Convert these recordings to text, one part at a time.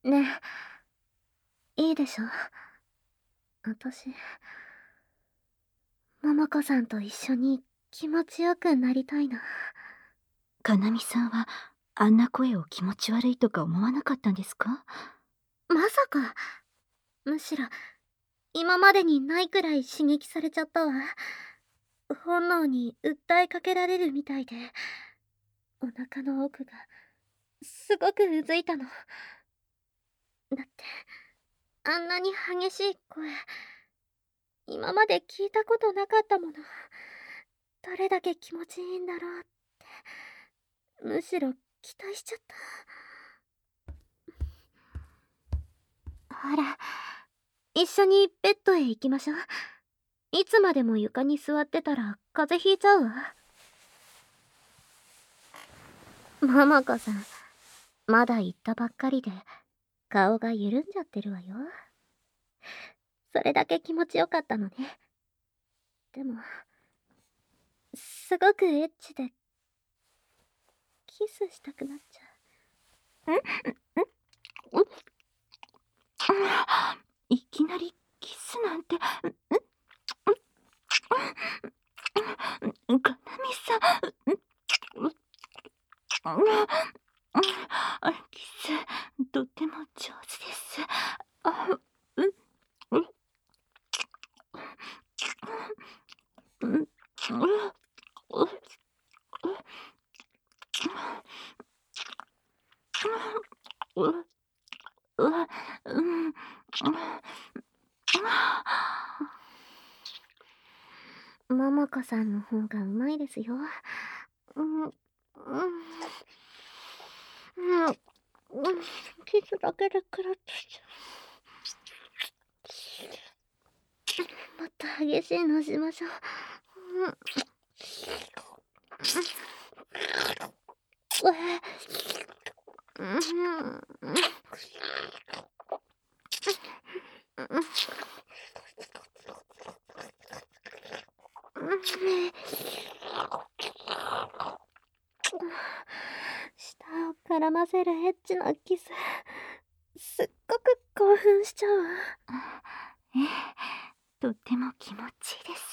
ねえ、いいでしょ。私、桃子さんと一緒に気持ちよくなりたいな。 かなみさんは、あんな声を気持ち悪いとか思わなかったんですか？ まさか、むしろ、今までにないくらい刺激されちゃったわ。本能に訴えかけられるみたいで、お腹の奥が、すごくうずいたの。だって、あんなに激しい声、今まで聞いたことなかったもの。どれだけ気持ちいいんだろうって、むしろ期待しちゃった。ほら、一緒にベッドへ行きましょう。いつまでも床に座ってたら風邪ひいちゃうわ。桃子さん、まだ行ったばっかりで顔が緩んじゃってるわよ。それだけ気持ちよかったのね。でも、すごくエッチで、キスしたくなっちゃいきなりキスなんて。かなみさん。キス、とっても上手です。 う。桃子さんの方がうまいですよ。キスだけでクラッとしちゃう。もっと激しいのしましょう。舌を絡ませるエッチなキス、すっごく興奮しちゃうわ。 ええ、とっても気持ちいいです。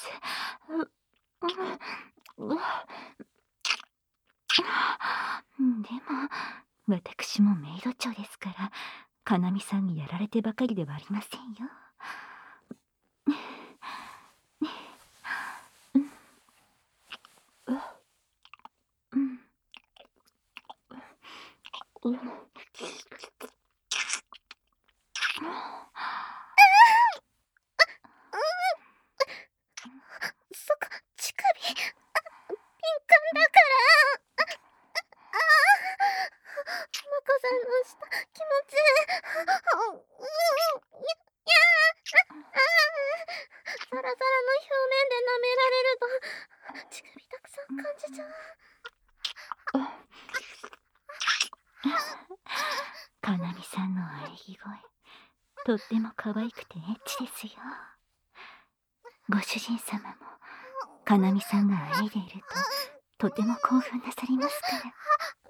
でも、私もメイド長ですから、かなみさんにやられてばかりではありませんよ。 そっか、乳首、敏感だから。まこさんの舌、気持ちいい。サラサラの表面で舐められると、乳首たくさん感じちゃう。 かなみさんの喘ぎ声、とっても可愛くてエッチですよ。ご主人様も、かなみさんが喘いでいると、とても興奮なさりますから。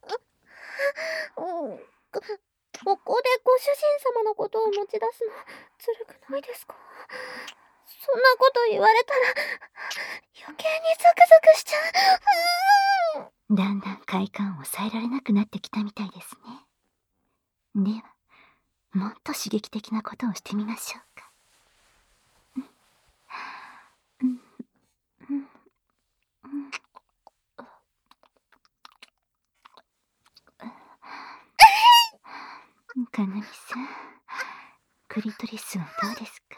ここでご主人様のことを持ち出すの、ずるくないですか？そんなこと言われたら、余計にゾクゾクしちゃう。 だんだん快感を抑えられなくなってきたみたいですね。では、もっと刺激的なことをしてみましょうか。かなみさん、クリトリスはどうですか？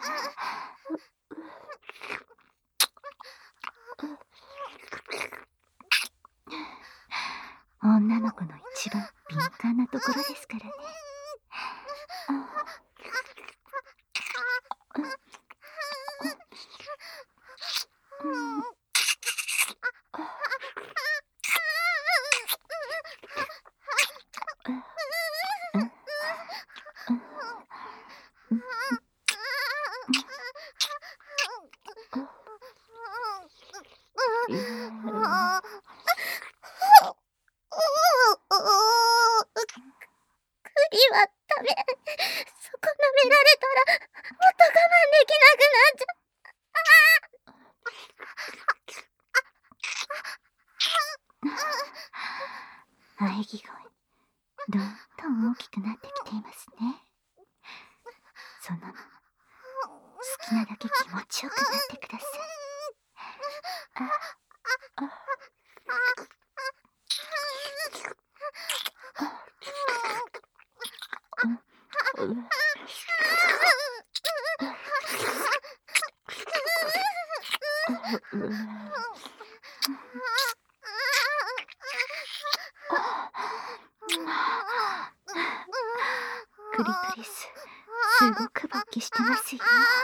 女の子の一番敏感なところですからね。 ダメ。そこ舐められたらもっと我慢できなくなっちゃ喘ぎ声、どんどん大きくなってきていますね。そのまま好きなだけ気持ちよくなってください。クリトリス、すごく勃起してますよ。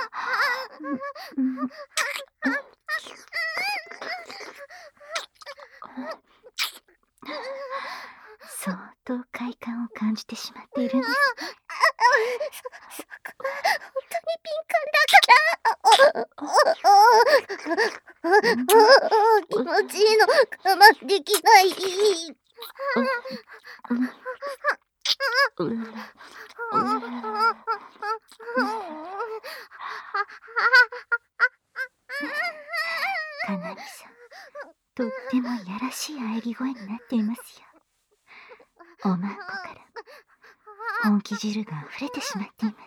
相当快感を感じてしまっているんですね。 そこは本当に敏感だから気持ちいいの我慢できない。 かなみさん、とってもいやらしい喘ぎ声になっていますよ。おまんこから本気汁が溢れてしまっています。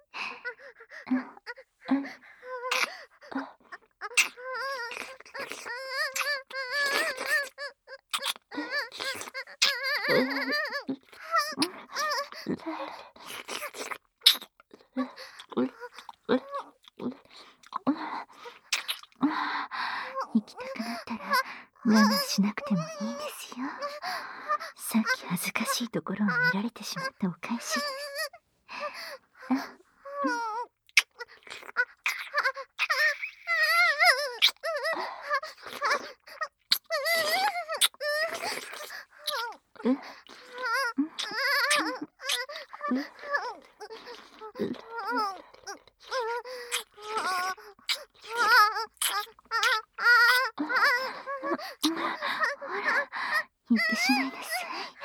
行きたくなったら我慢しなくてもいいんですよ。さっき恥ずかしいところを見られてしまったお返しです。言ってしまいなさい。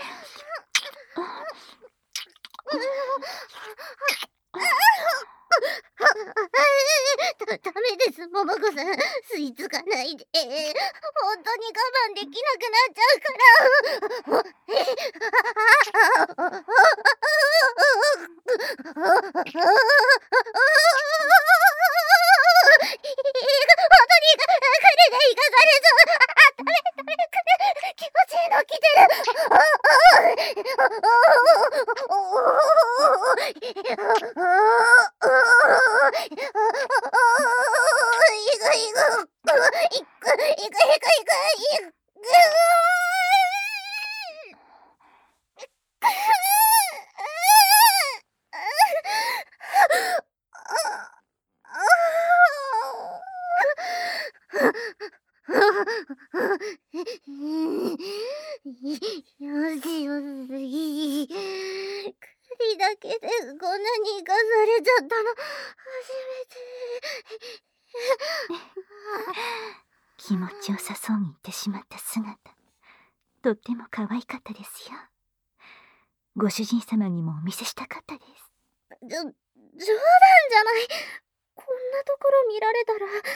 ダメです、桃子さん。吸い付かないで。本当に我慢できなくなっちゃうから。気持ちいいの来てよしよし。栗だけでこんなに生かされちゃったの初めて。 気持ちよさそうに言ってしまった姿、とっても可愛かったですよ。ご主人様にもお見せしたかったです。 冗談じゃない。こんなところ見られたら恥ずかし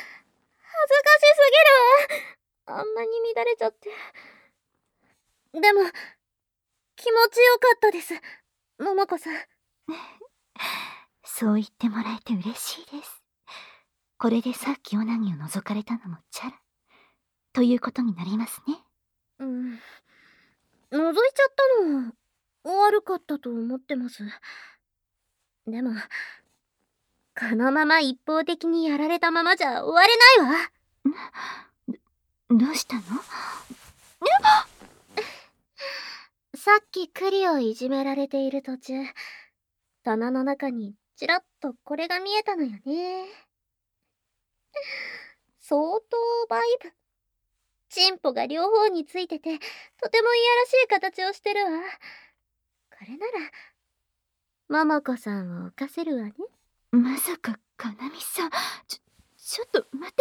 すぎるわ。あんなに乱れちゃって。でも気持ちよかったです、桃子さん。 そう言ってもらえて嬉しいです。これでさっきオナニを覗かれたのもチャラということになりますね。 覗いちゃったのは悪かったと思ってます。でもこのまま一方的にやられたままじゃ終われないわ。 どうしたの？ さっき栗をいじめられている途中、棚の中にちらっとこれが見えたのよね。相当バイブ。チンポが両方についてて、とてもいやらしい形をしてるわ。これなら桃子さんを犯せるわね。 まさかかなみさん、ちょっと待って。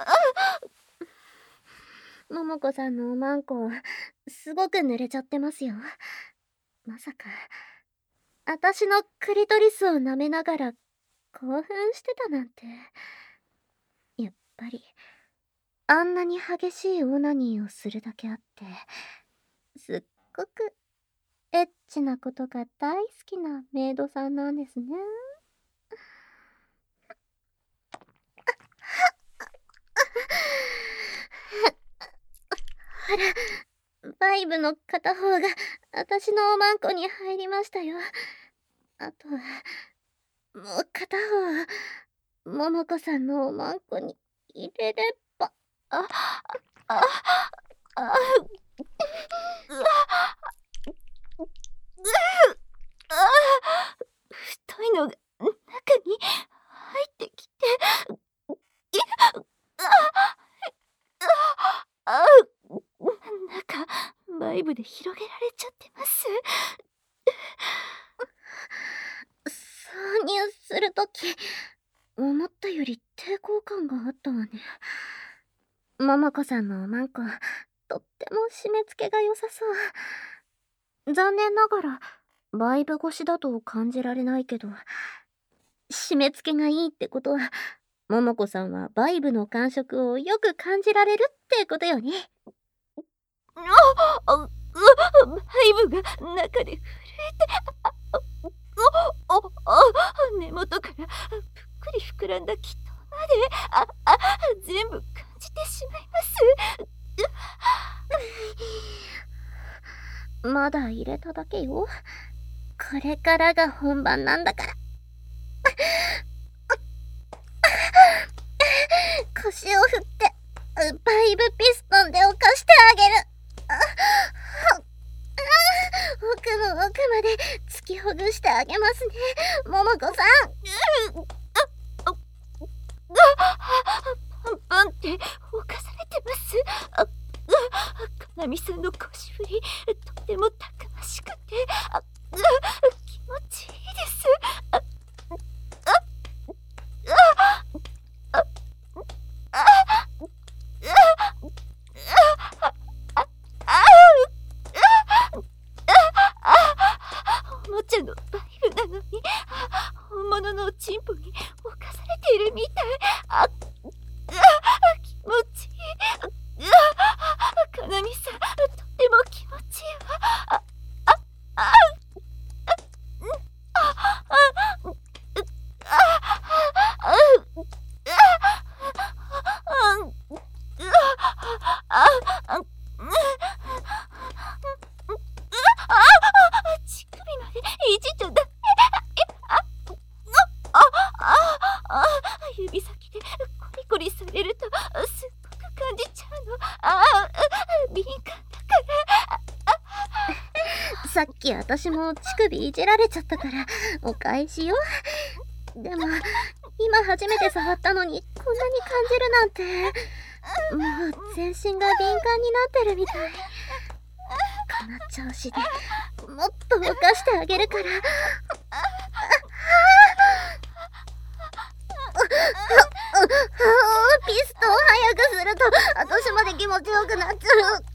桃子さんのおまんこすごく濡れちゃってますよ。まさか私のクリトリスを舐めながら興奮してたなんて。やっぱり、あんなに激しいオナニーをするだけあって、すっごくエッチなことが大好きなメイドさんなんですね。ほら、バイブの片方が私のおまんこに入りましたよ。あとは、もう片方、桃子さんのおまんこに入れれば。 あ、あ、あ、太いのが中に入ってきて、中バイブで広げられちゃってます。 挿入するとき、思ったより抵抗感があったわね。桃子さんのおまんこ、とっても締め付けが良さそう。残念ながら、バイブ越しだと感じられないけど、締め付けがいいってことは、桃子さんはバイブの感触をよく感じられるってことよね。 バイブが中で震えて、根元からぷっくり膨らんだ気筒まで、全部感じてしまいます。 まだ入れただけよ。これからが本番なんだから。腰を振って、バイブピストンで浮かしてあげる。奥の奥まで突きほぐしてあげますね、桃子さん。 パンパンって侵されてます。かなみさんの腰振り、とてもたくましくて、気持ちいいです。おもちゃのバイブなのに、本物のおちんぽに侵されているみたい。気持ちいい。かなみさん、とても気持ちいいわ。乳首までいじっちゃダメ。指先でコリコリされるとすっごく感じちゃうの。敏感だから。 さっき私も乳首いじられちゃったからお返しよ。でも今初めて触ったのにこんなに感じるなんて。もう全身が敏感になってるみたい。この調子でもっと動かしてあげるから。ピストを早くすると私まで気持ちよくなっちゃう。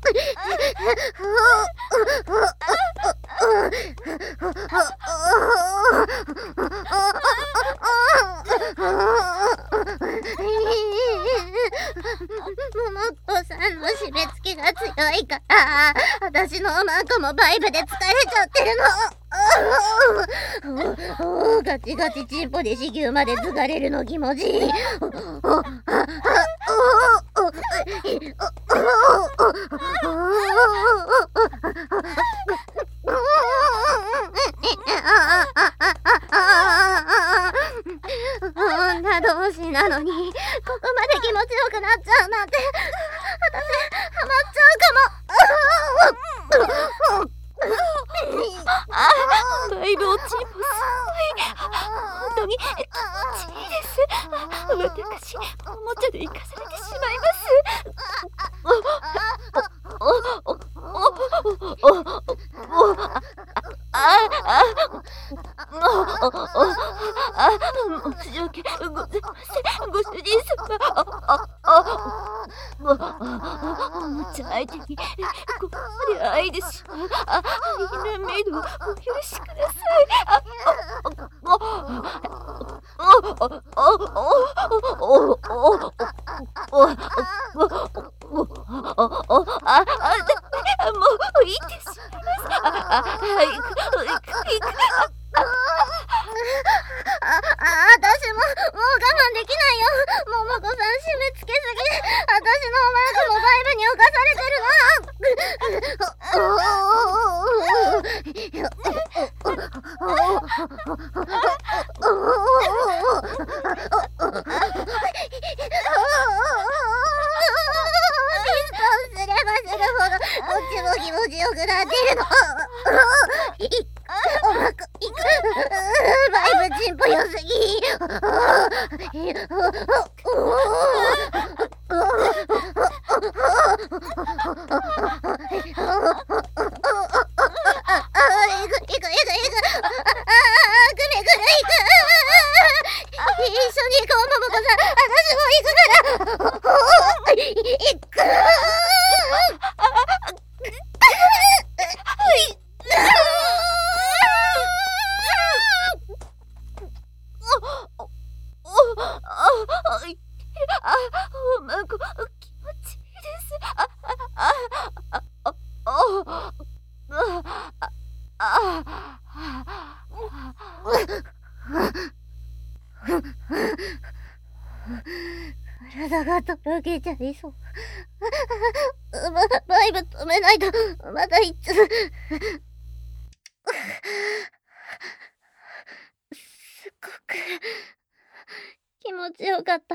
桃子さんの締め付けが強いから私のおまんこもバイブで疲れちゃってるの。ガチガチチンポで子宮までつがれるの気持ちいい。女同士なのにここまで気持ちよくなっちゃうなんて、私ハマっちゃうかも。 バイブおちんぽすごい。本当に気持ちいいです。私、おもちゃで生かされてしまいます。 申し訳ございません、ご主人様。おもちゃ相手にここまで愛でしまうひなメイドをお許しください。もういいですします。行く。 私もう我慢できないよ。桃子さん締め付けすぎ。私の思惑もバイブに侵されてるピストンすればするほどこっちも気持ちよくなってるの。おまくいく。バイブチンポ良すぎ。一緒に行こう、桃子さん。私も行くから。行く。 おまご気持ちいいです。 体がとろけちゃいそう。バイブ止めないとまたいつ。すっごく気持ちよかった。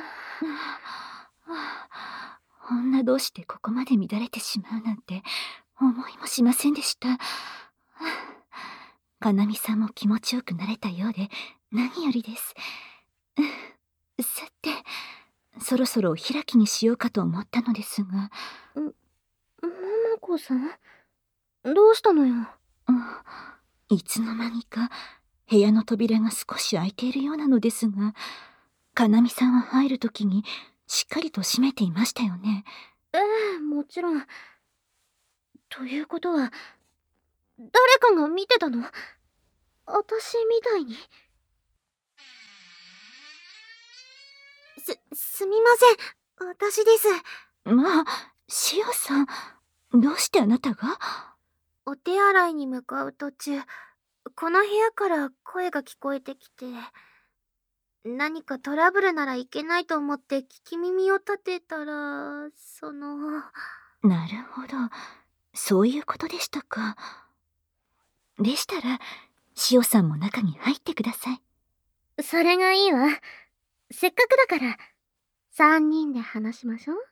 女同士でここまで乱れてしまうなんて思いもしませんでした。かなみさんも気持ちよくなれたようで何よりです。さて、そろそろお開きにしようかと思ったのですが。 桃子さん、どうしたのよ。 いつの間にか部屋の扉が少し開いているようなのですが、かなみさんは入るときにしっかりと閉めていましたよね。 もちろん。ということは誰かが見てたの？私みたいに。すみません。私です。 まあ、しおさん、どうしてあなたが？ お手洗いに向かう途中、この部屋から声が聞こえてきて、何かトラブルならいけないと思って聞き耳を立てたら、 なるほど、そういうことでしたか。でしたら、しおさんも中に入ってください。 それがいいわ。せっかくだから、3人で話しましょう。